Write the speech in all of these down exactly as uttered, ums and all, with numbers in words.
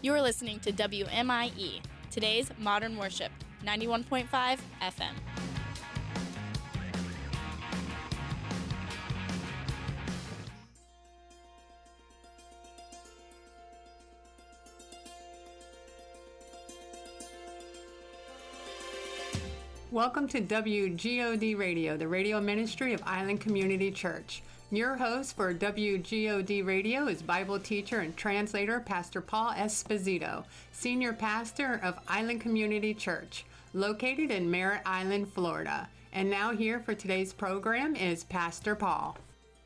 You are listening to W M I E, today's Modern Worship, ninety-one point five F M. Welcome to W G O D Radio, the radio ministry of Island Community Church. Your host for W G O D Radio is Bible teacher and translator Pastor Paul Esposito, senior pastor of Island Community Church, located in Merritt Island, Florida. And now here for today's program is Pastor Paul.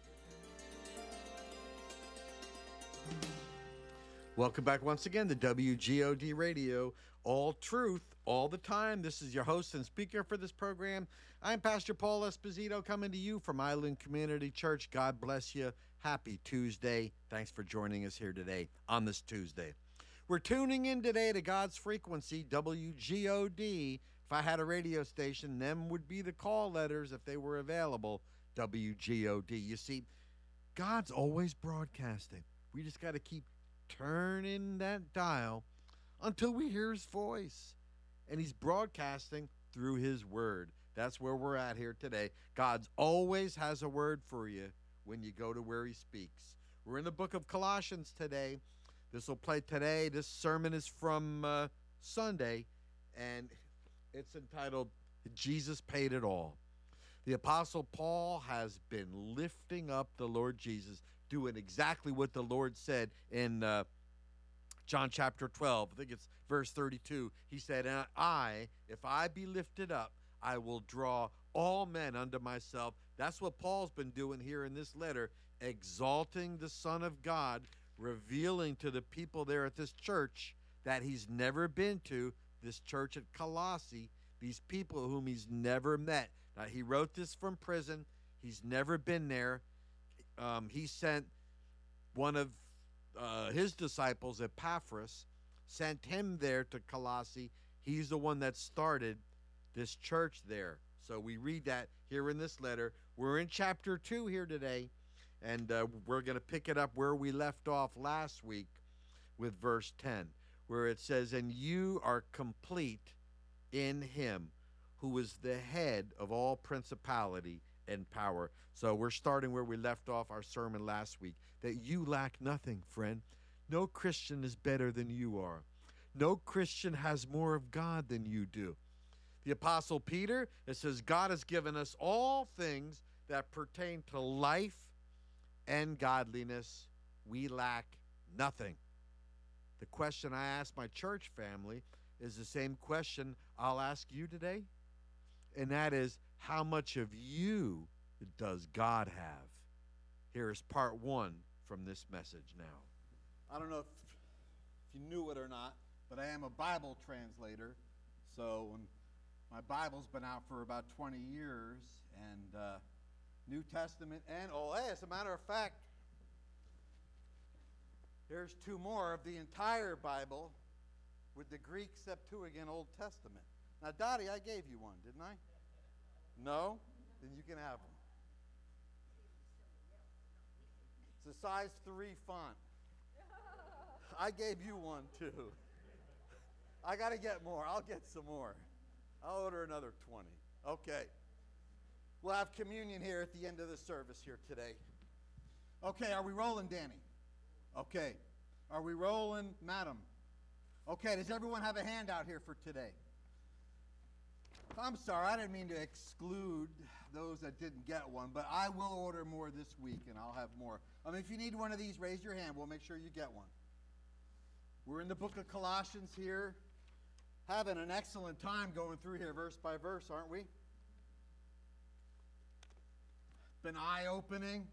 Welcome back once again to W G O D Radio, all truth, all the time. This is your host and speaker for this program. I'm Pastor Paul Esposito coming to you from Island Community Church. God bless you. Happy Tuesday. Thanks for joining us here today on this Tuesday. We're tuning in today to God's frequency, W G O D. If I had a radio station, them would be the call letters if they were available, W G O D. You see, God's always broadcasting. We just got to keep turning that dial until we hear his voice. And he's broadcasting through his word. That's where we're at here today. God always has a word for you when you go to where he speaks. We're in the book of Colossians today. This will play today. This sermon is from uh, Sunday, and it's entitled, Jesus Paid It All. The Apostle Paul has been lifting up the Lord Jesus, doing exactly what the Lord said in uh, John chapter twelve. I think it's verse thirty-two. He said, and I, if I be lifted up, I will draw all men unto myself. That's what Paul's been doing here in this letter, exalting the Son of God, revealing to the people there at this church that he's never been to, this church at Colossae, these people whom he's never met. Now, he wrote this from prison. He's never been there. Um, he sent one of uh, his disciples, Epaphras, sent him there to Colossae. He's the one that started this church there. So we read that here in this letter. We're in chapter two here today, and uh, we're going to pick it up where we left off last week with verse ten, where it says, and you are complete in him who is the head of all principality and power. So we're starting where we left off our sermon last week, that you lack nothing, friend. No Christian is better than you are. No Christian has more of God than you do. The Apostle Peter, it says, God has given us all things that pertain to life and godliness. We lack nothing. The question I ask my church family is the same question I'll ask you today. And that is, how much of you does God have? Here is part one from this message now. I don't know if, if you knew it or not, but I am a Bible translator. So when my Bible's been out for about twenty years, and uh, New Testament and Old. Hey, as a matter of fact, there's two more of the entire Bible with the Greek Septuagint Old Testament. Now, Dottie, I gave you one, didn't I? No? Then you can have them. It's a size three font. I gave you one, too. I got to get more. I'll get some more. I'll order another twenty. Okay. We'll have communion here at the end of the service here today. Okay, are we rolling, Danny? Okay. Are we rolling, Madam? Okay, does everyone have a handout here for today? I'm sorry, I didn't mean to exclude those that didn't get one, but I will order more this week, and I'll have more. I mean, if you need one of these, raise your hand. We'll make sure you get one. We're in the book of Colossians here, having an excellent time going through here verse by verse, aren't we? Been eye-opening.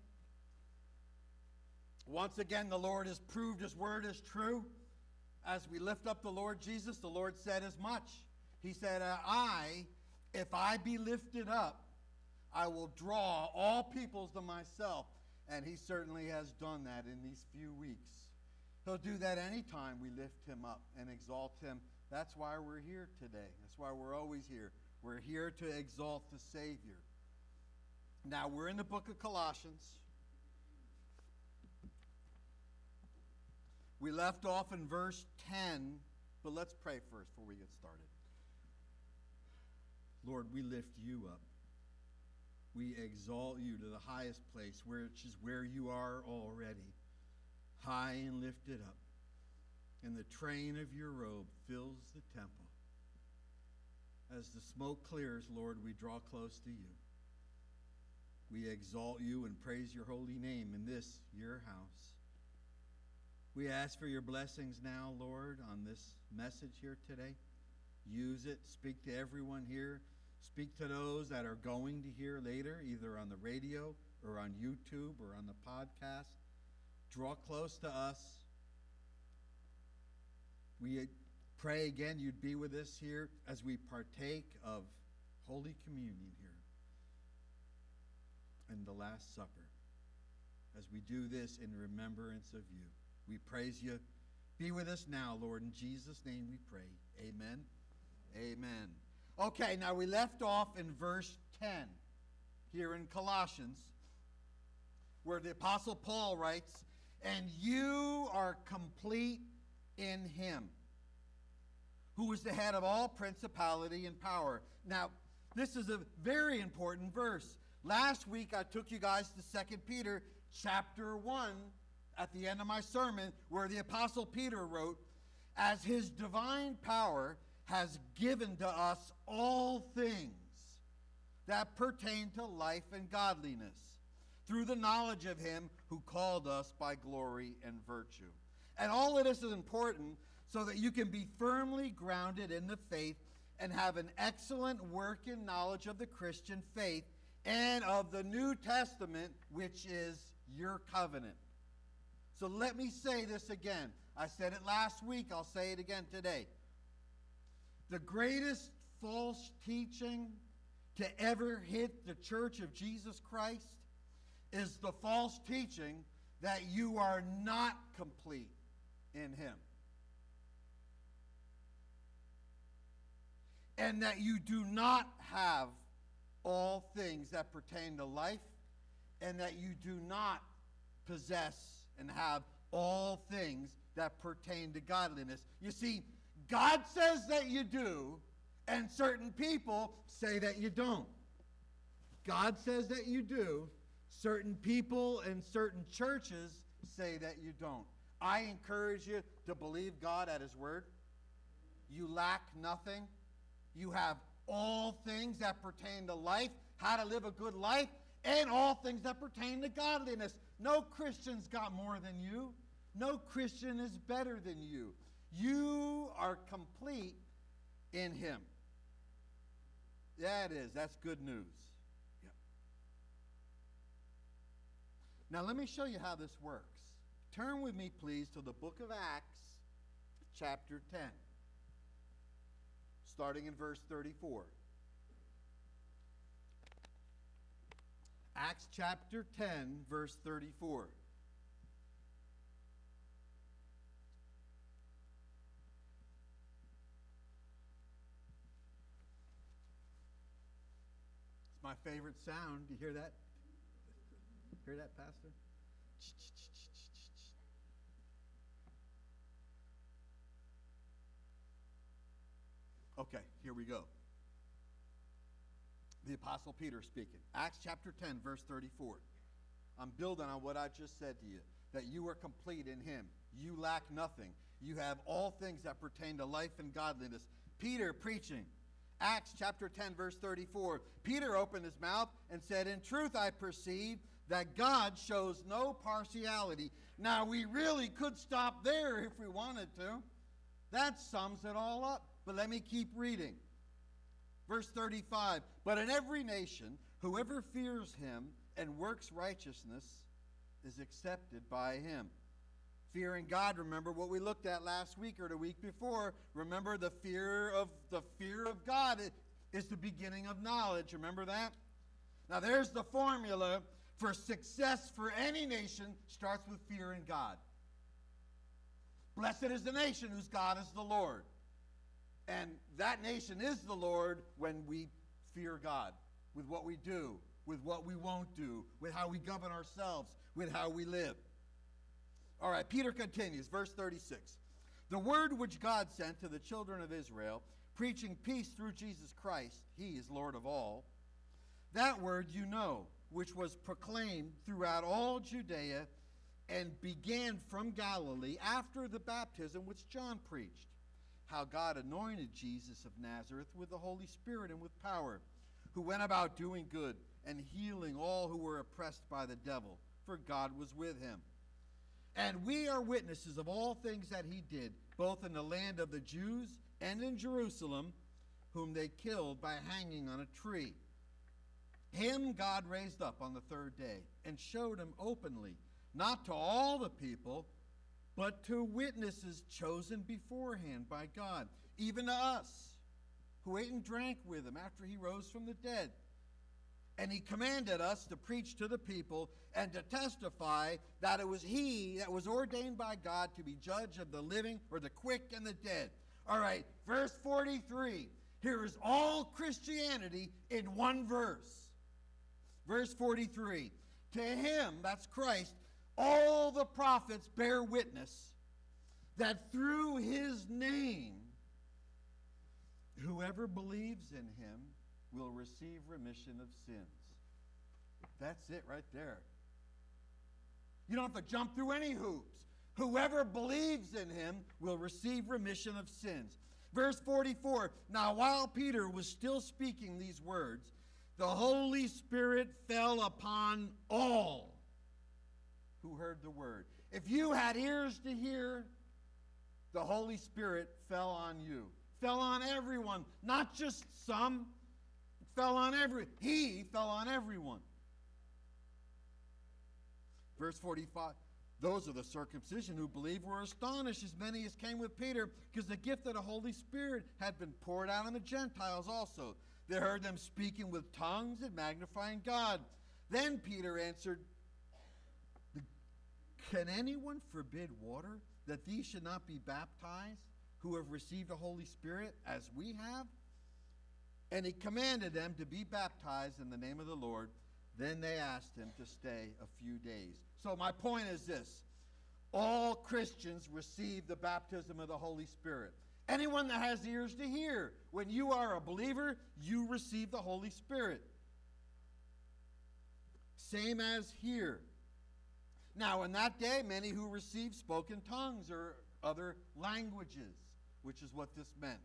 Once again, the Lord has proved his word is true. As we lift up the Lord Jesus, the Lord said as much. He said, uh, I, if I be lifted up, I will draw all peoples to myself. And he certainly has done that in these few weeks. He'll do that anytime we lift him up and exalt him. That's why we're here today. That's why we're always here. We're here to exalt the Savior. Now, we're in the book of Colossians. We left off in verse ten, but let's pray first before we get started. Lord, we lift you up. We exalt you to the highest place, which is where you are already, high and lifted up. And the train of your robe fills the temple. As the smoke clears, Lord, we draw close to you. We exalt you and praise your holy name in this, your house. We ask for your blessings now, Lord, on this message here today. Use it. Speak to everyone here. Speak to those that are going to hear later, either on the radio or on YouTube or on the podcast. Draw close to us. We pray again you'd be with us here as we partake of Holy Communion here and the Last Supper. As we do this in remembrance of you, we praise you. Be with us now, Lord. In Jesus' name we pray. Amen. Amen. Okay, now we left off in verse ten here in Colossians, where the Apostle Paul writes, "And you are complete in him, who is the head of all principality and power." Now, this is a very important verse. Last week I took you guys to Second Peter chapter one at the end of my sermon, where the Apostle Peter wrote, "As his divine power has given to us all things that pertain to life and godliness, through the knowledge of him who called us by glory and virtue." And all of this is important so that you can be firmly grounded in the faith and have an excellent working knowledge of the Christian faith and of the New Testament, which is your covenant. So let me say this again. I said it last week. I'll say it again today. The greatest false teaching to ever hit the Church of Jesus Christ is the false teaching that you are not complete in him, and that you do not have all things that pertain to life, and that you do not possess and have all things that pertain to godliness. You see, God says that you do, and certain people say that you don't. God says that you do. Certain people and certain churches say that you don't. I encourage you to believe God at his word. You lack nothing. You have all things that pertain to life, how to live a good life, and all things that pertain to godliness. No Christian's got more than you. No Christian is better than you. You are complete in him. Yeah, it is. That's good news. Yep. Now, let me show you how this works. Turn with me, please, to the book of Acts, chapter ten, starting in verse thirty-four. Acts chapter ten, verse thirty-four. It's my favorite sound. Do you hear that? Hear that, Pastor? Okay, here we go. The Apostle Peter speaking. Acts chapter ten, verse thirty-four. I'm building on what I just said to you, that you are complete in him. You lack nothing. You have all things that pertain to life and godliness. Peter preaching. Acts chapter ten, verse thirty-four. Peter opened his mouth and said, "In truth I perceive that God shows no partiality." Now, we really could stop there if we wanted to. That sums it all up. But let me keep reading. Verse thirty-five, "But in every nation, whoever fears him and works righteousness is accepted by him." Fearing God, remember what we looked at last week or the week before. Remember, the fear of the fear of God is the beginning of knowledge. Remember that? Now there's the formula for success for any nation. Starts with fearing God. Blessed is the nation whose God is the Lord. And that nation is the Lord when we fear God with what we do, with what we won't do, with how we govern ourselves, with how we live. All right, Peter continues, verse thirty-six. The word which God sent to the children of Israel, preaching peace through Jesus Christ, he is Lord of all. That word you know, which was proclaimed throughout all Judea and began from Galilee after the baptism which John preached, how God anointed Jesus of Nazareth with the Holy Spirit and with power, who went about doing good and healing all who were oppressed by the devil, for God was with him. And we are witnesses of all things that he did, both in the land of the Jews and in Jerusalem, whom they killed by hanging on a tree. Him God raised up on the third day and showed him openly, not to all the people, but to witnesses chosen beforehand by God, even to us, who ate and drank with him after he rose from the dead. And he commanded us to preach to the people and to testify that it was he that was ordained by God to be judge of the living or the quick and the dead. All right, verse forty-three. Here is all Christianity in one verse. Verse forty-three. To him, that's Christ, all the prophets bear witness that through his name, whoever believes in him will receive remission of sins. That's it right there. You don't have to jump through any hoops. Whoever believes in him will receive remission of sins. Verse forty-four, now while Peter was still speaking these words, the Holy Spirit fell upon all who heard the word. If you had ears to hear, the Holy Spirit fell on you. Fell on everyone, not just some. Fell on every, he fell on everyone. Verse forty-five, those of the circumcision who believed were astonished, as many as came with Peter, because the gift of the Holy Spirit had been poured out on the Gentiles also. They heard them speaking with tongues and magnifying God. Then Peter answered, can anyone forbid water, that these should not be baptized, who have received the Holy Spirit, as we have? And he commanded them to be baptized in the name of the Lord. Then they asked him to stay a few days. So my point is this. All Christians receive the baptism of the Holy Spirit. Anyone that has ears to hear, when you are a believer, you receive the Holy Spirit. Same as here. Now, in that day, many who received spoke in tongues or other languages, which is what this meant.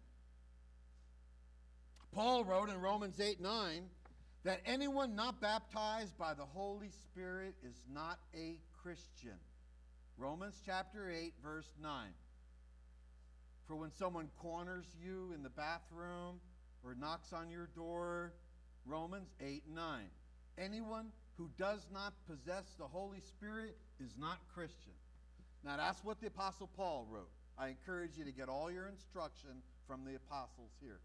Paul wrote in Romans eight nine that anyone not baptized by the Holy Spirit is not a Christian. Romans chapter eight, verse nine. For when someone corners you in the bathroom or knocks on your door, Romans eight nine. Anyone who does not possess the Holy Spirit is not Christian. Now that's what the Apostle Paul wrote. I encourage you to get all your instruction from the apostles here.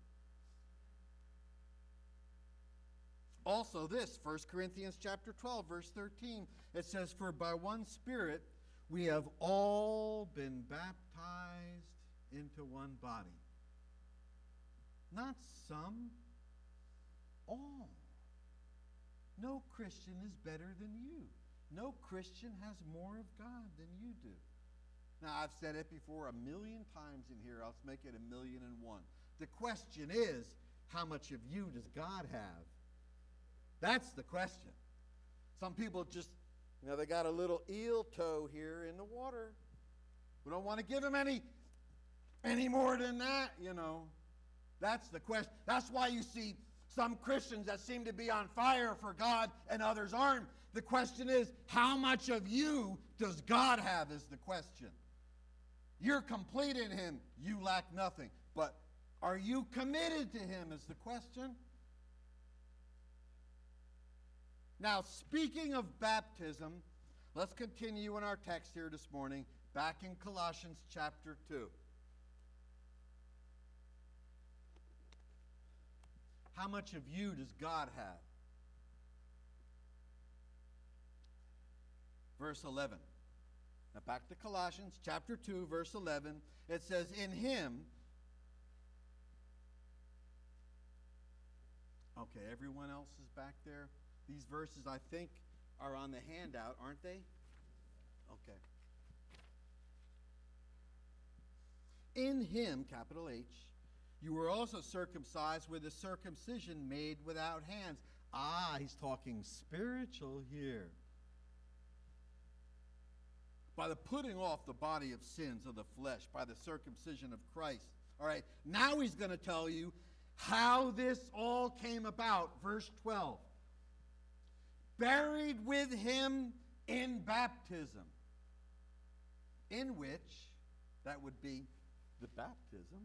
Also this, First Corinthians chapter twelve, verse thirteen, it says, for by one Spirit we have all been baptized into one body. Not some, all. No Christian is better than you. No Christian has more of God than you do. Now, I've said it before a million times in here. Let's make it a million and one. The question is, how much of you does God have? That's the question. Some people just, you know, they got a little eel toe here in the water. We don't want to give him any, any more than that, you know. That's the question. That's why you see some Christians that seem to be on fire for God and others aren't. The question is, how much of you does God have is the question. You're complete in him. You lack nothing. But are you committed to him is the question. Now, speaking of baptism, let's continue in our text here this morning, back in Colossians chapter two. How much of you does God have? Verse eleven. Now back to Colossians chapter two, verse eleven. It says, in him. Okay, everyone else is back there. These verses, I think, are on the handout, aren't they? Okay. In him, capital H, you were also circumcised with a circumcision made without hands. Ah, he's talking spiritual here. By the putting off the body of sins of the flesh, by the circumcision of Christ. All right, now he's going to tell you how this all came about. Verse twelve. Buried with him in baptism, in which, that would be the baptism,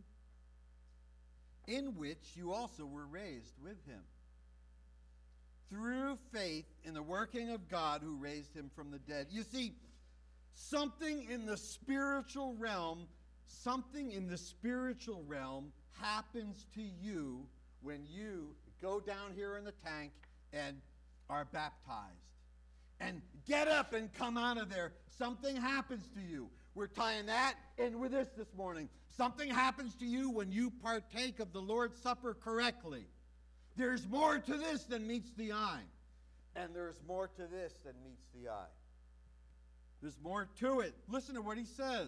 in which you also were raised with him, through faith in the working of God who raised him from the dead. You see, something in the spiritual realm, something in the spiritual realm happens to you when you go down here in the tank and are baptized. And get up and come out of there. Something happens to you. We're tying that in with this this morning. Something happens to you when you partake of the Lord's Supper correctly. There's more to this than meets the eye. And there's more to this than meets the eye. There's more to it. Listen to what he says.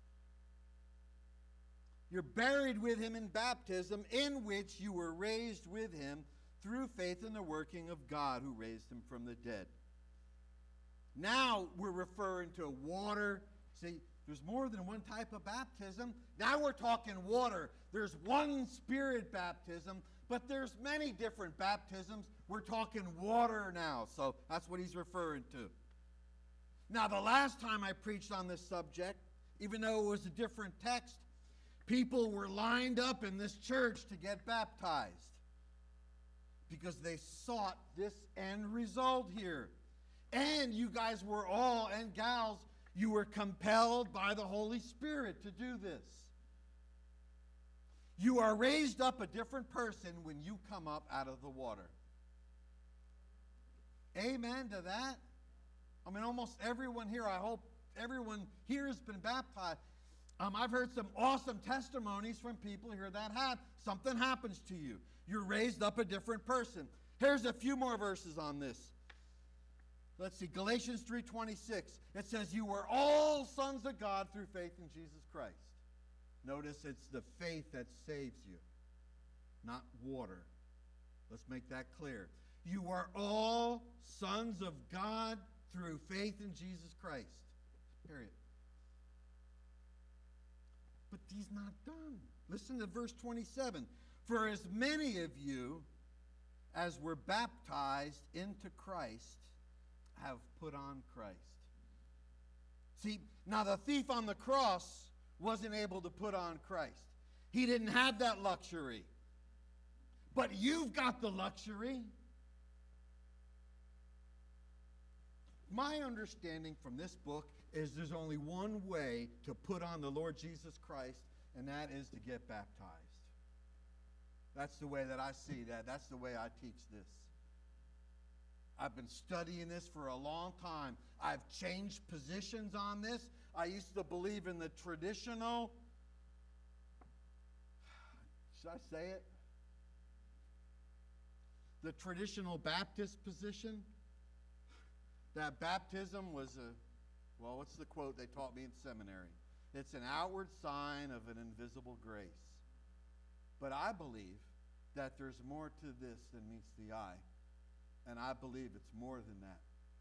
You're buried with him in baptism, in which you were raised with him through faith in the working of God who raised him from the dead. Now we're referring to water. See, there's more than one type of baptism. Now we're talking water. There's one Spirit baptism, but there's many different baptisms. We're talking water now. So that's what he's referring to. Now, the last time I preached on this subject, even though it was a different text, people were lined up in this church to get baptized because they sought this end result here. And you guys were all, and gals, you were compelled by the Holy Spirit to do this. You are raised up a different person when you come up out of the water. Amen to that? I mean, almost everyone here, I hope everyone here has been baptized. Um, I've heard some awesome testimonies from people here that have. Something happens to you. You're raised up a different person. Here's a few more verses on this. Let's see, Galatians three twenty-six. It says, you were all sons of God through faith in Jesus Christ. Notice it's the faith that saves you, not water. Let's make that clear. You are all sons of God through faith in Jesus Christ. Period. But he's not done. Listen to verse twenty-seven. For as many of you as were baptized into Christ have put on Christ. See, now the thief on the cross wasn't able to put on Christ. He didn't have that luxury. But you've got the luxury. My understanding from this book is there's only one way to put on the Lord Jesus Christ, and that is to get baptized. That's the way that I see that. That's the way I teach this. I've been studying this for a long time. I've changed positions on this. I used to believe in the traditional, should I say it? The traditional Baptist position. That baptism was a, well, what's the quote they taught me in seminary? It's an outward sign of an invisible grace. But I believe that there's more to this than meets the eye. And I believe it's more than that.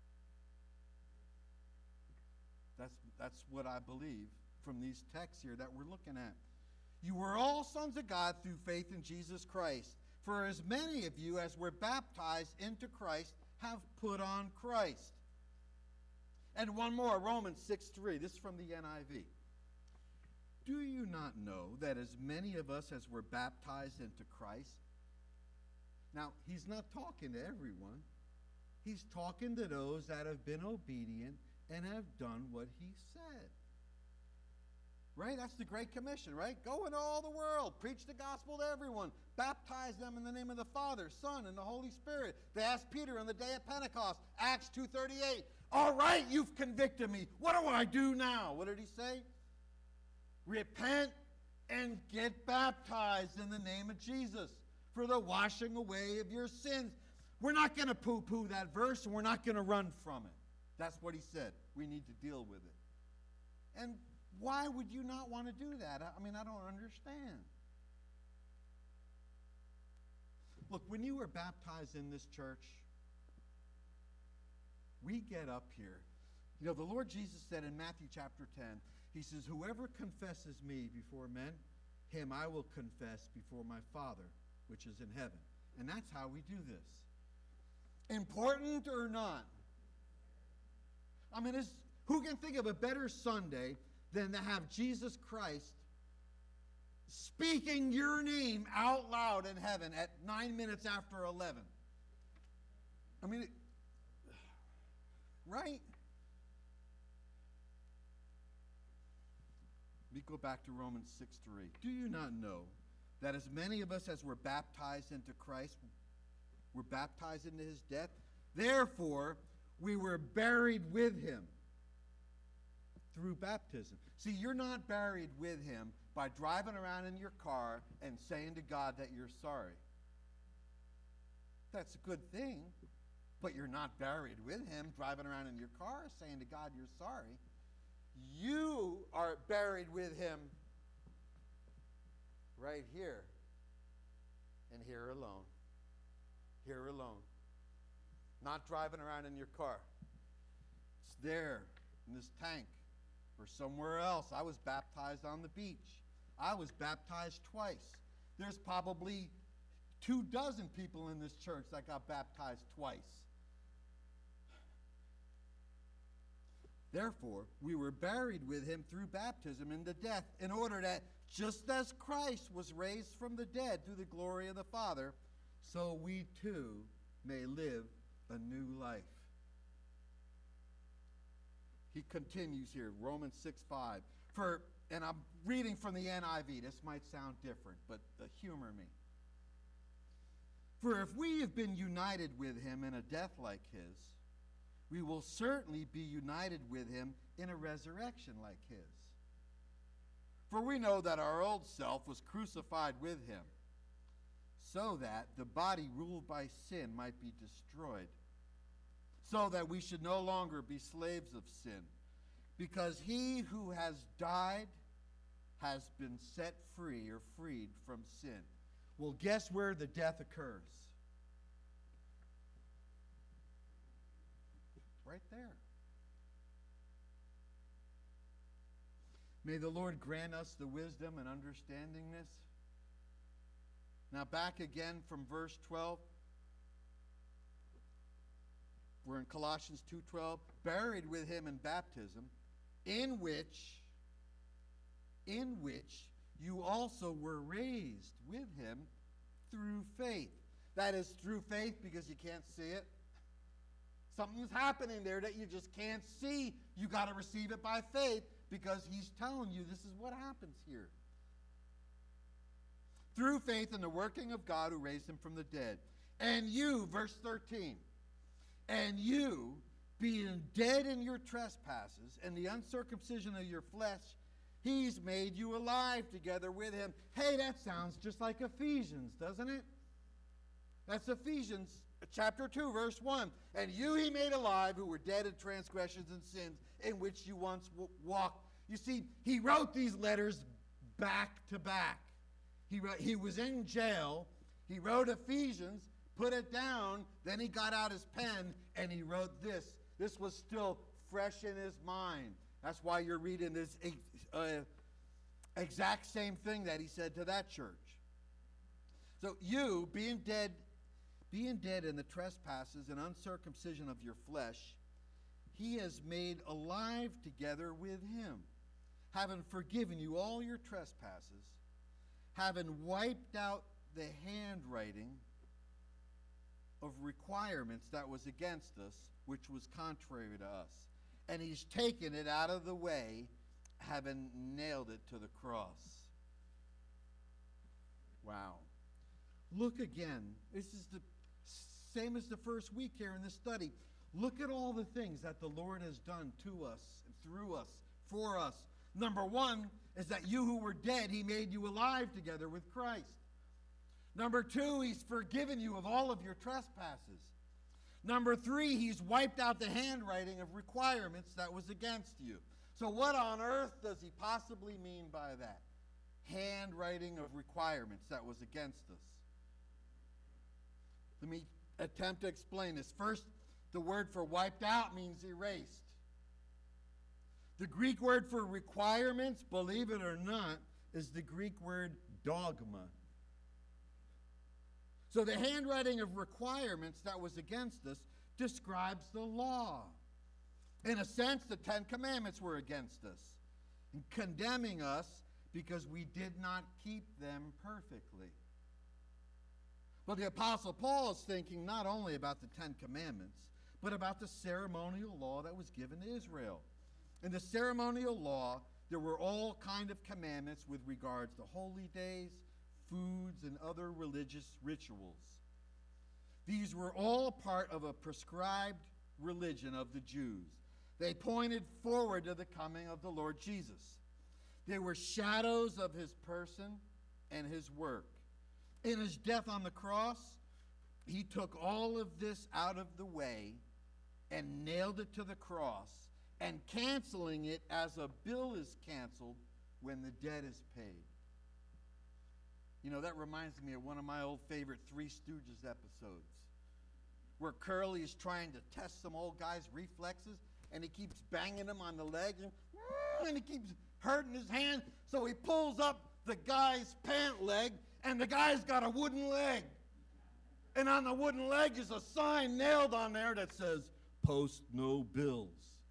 That's, that's what I believe from these texts here that we're looking at. You were all sons of God through faith in Jesus Christ. For as many of you as were baptized into Christ have put on Christ. And one more, Romans six three. This is from the N I V. Do you not know that as many of us as were baptized into Christ? Now, he's not talking to everyone. He's talking to those that have been obedient and have done what he said. Right? That's the Great Commission, right? Go into all the world. Preach the gospel to everyone. Baptize them in the name of the Father, Son, and the Holy Spirit. They asked Peter on the day of Pentecost, Acts two thirty-eight. All right, you've convicted me. What do I do now? What did he say? Repent and get baptized in the name of Jesus for the washing away of your sins. We're not going to poo-poo that verse, and we're not going to run from it. That's what he said. We need to deal with it. And Why would you not want to do that? I mean, I don't understand. Look, when you were baptized in this church, we get up here. You know, the Lord Jesus said in Matthew chapter ten, he says, whoever confesses me before men, him I will confess before my Father, which is in heaven. And that's how we do this. Important or not? I mean, is, who can think of a better Sunday than to have Jesus Christ speaking your name out loud in heaven at nine minutes after eleven? I mean, it, right? Let me go back to Romans six three. Do you not know that as many of us as were baptized into Christ were baptized into his death? Therefore, we were buried with him through baptism. See, you're not buried with him by driving around in your car and saying to God that you're sorry. That's a good thing, but you're not buried with him driving around in your car saying to God you're sorry. You are buried with him right here and here alone. Here alone. Not driving around in your car. It's there in this tank or somewhere else. I was baptized on the beach. I was baptized twice. There's probably two dozen people in this church that got baptized twice. Therefore, we were buried with him through baptism into death, in order that just as Christ was raised from the dead through the glory of the Father, so we too may live a new life. He continues here, Romans six five. For, and I'm reading from the N I V. This might sound different, but uh, humor me. For if we have been united with him in a death like his, we will certainly be united with him in a resurrection like his. For we know that our old self was crucified with him, so that the body ruled by sin might be destroyed, so that we should no longer be slaves of sin, because he who has died has been set free or freed from sin. Well, guess where the death occurs? Right there. May the Lord grant us the wisdom and understanding this. Now back again from verse twelve. We're in Colossians two twelve. Buried with him in baptism, in which, in which you also were raised with him through faith. That is through faith because you can't see it. Something's happening there that you just can't see. You got to receive it by faith because he's telling you this is what happens here. Through faith in the working of God who raised him from the dead. And you, verse thirteen, and you, being dead in your trespasses and the uncircumcision of your flesh, he's made you alive together with him. Hey, that sounds just like Ephesians, doesn't it? That's Ephesians chapter two, verse one. And you he made alive who were dead in transgressions and sins in which you once w- walked. You see, he wrote these letters back to back. He, wrote, he was in jail. He wrote Ephesians, put it down. Then he got out his pen and he wrote this. This was still fresh in his mind. That's why you're reading this uh, exact same thing that he said to that church. So you, being dead, being dead in the trespasses and uncircumcision of your flesh, he has made alive together with him, having forgiven you all your trespasses, having wiped out the handwriting of requirements that was against us, which was contrary to us. And he's taken it out of the way, having nailed it to the cross. Wow. Look again. This is the same as the first week here in this study. Look at all the things that the Lord has done to us, through us, for us. Number one is that you who were dead, he made you alive together with Christ. Number two, he's forgiven you of all of your trespasses. Number three, he's wiped out the handwriting of requirements that was against you. So what on earth does he possibly mean by that? Handwriting of requirements that was against us. Let me attempt to explain this. First, the word for wiped out means erased. The Greek word for requirements, believe it or not, is the Greek word dogma. So the handwriting of requirements that was against us describes the law. In a sense, the Ten Commandments were against us, condemning us because we did not keep them perfectly. But the Apostle Paul is thinking not only about the Ten Commandments, but about the ceremonial law that was given to Israel. In the ceremonial law, there were all kind of commandments with regards to holy days, foods, and other religious rituals. These were all part of a prescribed religion of the Jews. They pointed forward to the coming of the Lord Jesus. They were shadows of his person and his work. In his death on the cross, he took all of this out of the way and nailed it to the cross, and canceling it as a bill is canceled when the debt is paid. You know, that reminds me of one of my old favorite Three Stooges episodes, where Curly is trying to test some old guy's reflexes, and he keeps banging him on the leg, and, and he keeps hurting his hand, so he pulls up the guy's pant leg, and the guy's got a wooden leg. And on the wooden leg is a sign nailed on there that says, "Post no bills."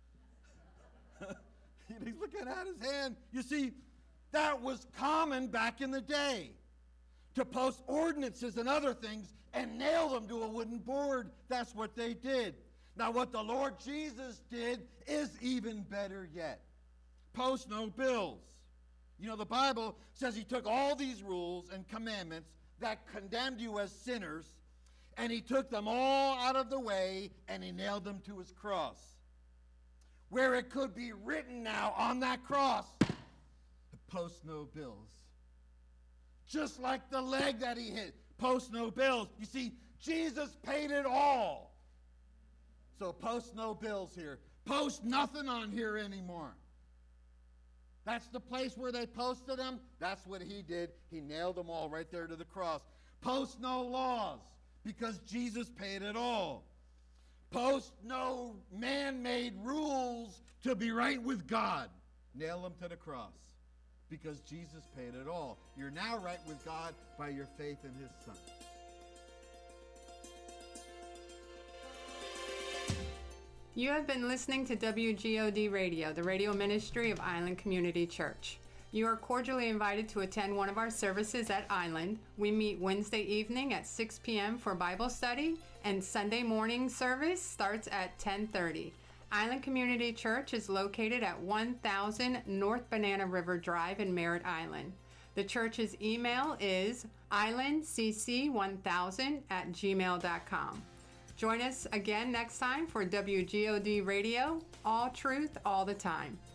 He's looking at his hand. You see, that was common back in the day, to post ordinances and other things and nail them to a wooden board. That's what they did. Now, what the Lord Jesus did is even better yet. Post no bills. You know, the Bible says he took all these rules and commandments that condemned you as sinners, and he took them all out of the way, and he nailed them to his cross, where it could be written now on that cross, post no bills. Just like the leg that he hit, post no bills. You see, Jesus paid it all. So post no bills here. Post nothing on here anymore. That's the place where they posted them. That's what he did. He nailed them all right there to the cross. Post no laws, because Jesus paid it all. Post no man-made rules to be right with God. Nail them to the cross, because Jesus paid it all. You're now right with God by your faith in his Son. You have been listening to W G O D Radio, the radio ministry of Island Community Church. You are cordially invited to attend one of our services at Island. We meet Wednesday evening at six p.m. for Bible study, and Sunday morning service starts at ten thirty. Island Community Church is located at one thousand North Banana River Drive in Merritt Island. The church's email is island c c one thousand at gmail dot com. Join us again next time for W G O D Radio, all truth, all the time.